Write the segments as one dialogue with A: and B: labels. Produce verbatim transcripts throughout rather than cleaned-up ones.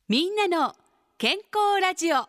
A: みんなの健康ラジオ。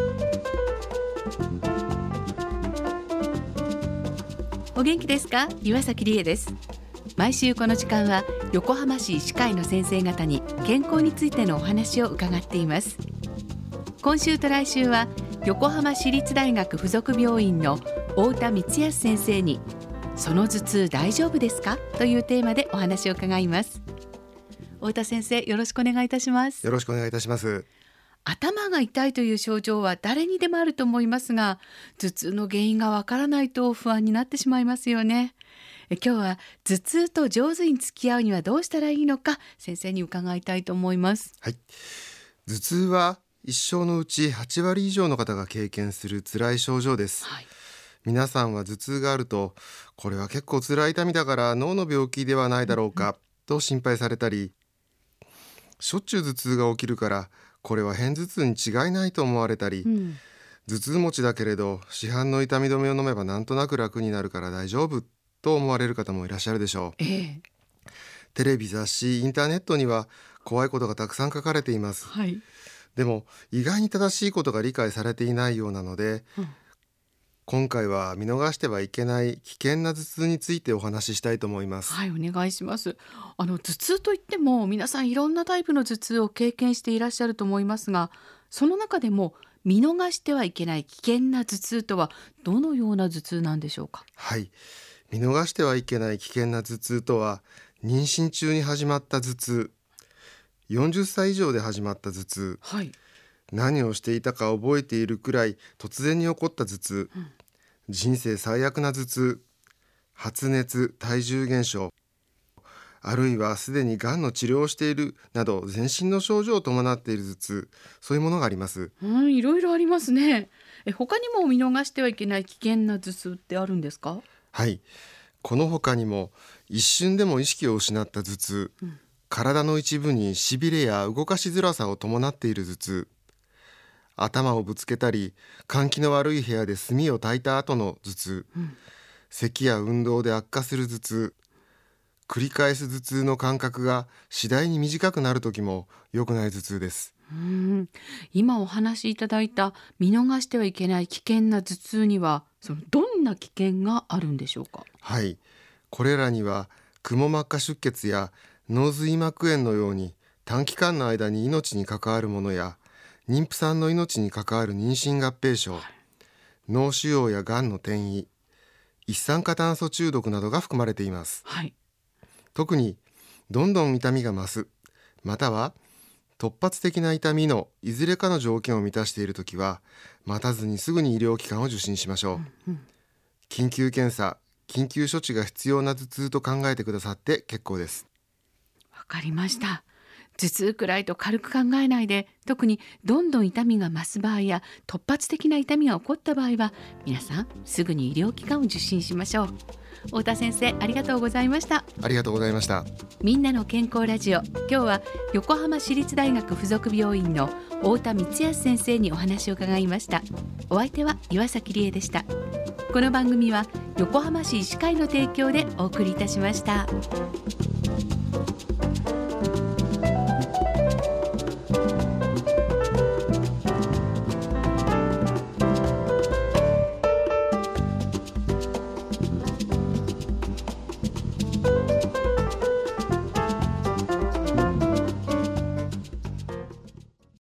A: お元気ですか？岩崎理恵です。毎週この時間は横浜市医師会の先生方に健康についてのお話を伺っています。今週と来週は横浜市立大学附属病院の太田光康先生に、その頭痛大丈夫ですかというテーマでお話を伺います。太田先生、よろしくお願いいたします。
B: よろしくお願いいたします。
A: 頭が痛いという症状は誰にでもあると思いますが、頭痛の原因がわからないと不安になってしまいますよね。え今日は頭痛と上手に付き合うにはどうしたらいいのか、先生に伺いたいと思います。
B: はい、頭痛は一生のうちはちわり以上の方が経験する辛い症状です、はい、皆さんは頭痛があると、これは結構辛い痛みだから脳の病気ではないだろうか、うん、と心配されたり、しょっちゅう頭痛が起きるからこれは片頭痛に違いないと思われたり、うん、頭痛持ちだけれど市販の痛み止めを飲めばなんとなく楽になるから大丈夫と思われる方もいらっしゃるでしょう、ええ、テレビ、雑誌、インターネットには怖いことがたくさん書かれています、はい、でも意外に正しいことが理解されていないようなので、うん、今回は見逃してはいけない危険な頭痛についてお話ししたいと思います。
A: はい、お願いします。あの頭痛といっても皆さんいろんなタイプの頭痛を経験していらっしゃると思いますが、その中でも見逃してはいけない危険な頭痛とはどのような頭痛なんでしょうか？
B: はい、見逃してはいけない危険な頭痛とは、妊娠中に始まった頭痛、よんじゅっさい以上で始まった頭痛、はい、何をしていたか覚えているくらい突然に起こった頭痛、うん、人生最悪な頭痛、発熱、体重減少、あるいはすでにがんの治療をしているなど全身の症状を伴っている頭痛、そういうものがあります。
A: うん、いろいろありますね。え他にも見逃してはいけない危険な頭痛ってあるんですか？
B: はい、この他にも一瞬でも意識を失った頭痛、うん、体の一部にしびれや動かしづらさを伴っている頭痛、頭をぶつけたり換気の悪い部屋で炭を焚いた後の頭痛、うん、咳や運動で悪化する頭痛、繰り返す頭痛の間隔が次第に短くなる時も良くない頭痛です。
A: うーん今お話しいただいた見逃してはいけない危険な頭痛には、そのどんな危険があるんでしょうか？
B: はい、これらにはくも膜下出血や脳髄膜炎のように短期間の間に命に関わるものや、妊婦さんの命に関わる妊娠合併症、はい、脳腫瘍やがんの転移、一酸化炭素中毒などが含まれています、はい、特にどんどん痛みが増す、または突発的な痛みのいずれかの条件を満たしているときは、待たずにすぐに医療機関を受診しましょう、うんうん、緊急検査、緊急処置が必要な頭痛と考えてくださって結構です。
A: わかりました。頭痛くらいと軽く考えないで、特にどんどん痛みが増す場合や突発的な痛みが起こった場合は、皆さんすぐに医療機関を受診しましょう。太田先生、ありがとうございました。
B: ありがとうございました。
A: みんなの健康ラジオ、今日は横浜市立大学附属病院の太田光康先生にお話を伺いました。お相手は岩崎理恵でした。この番組は横浜市医師会の提供でお送りいたしました。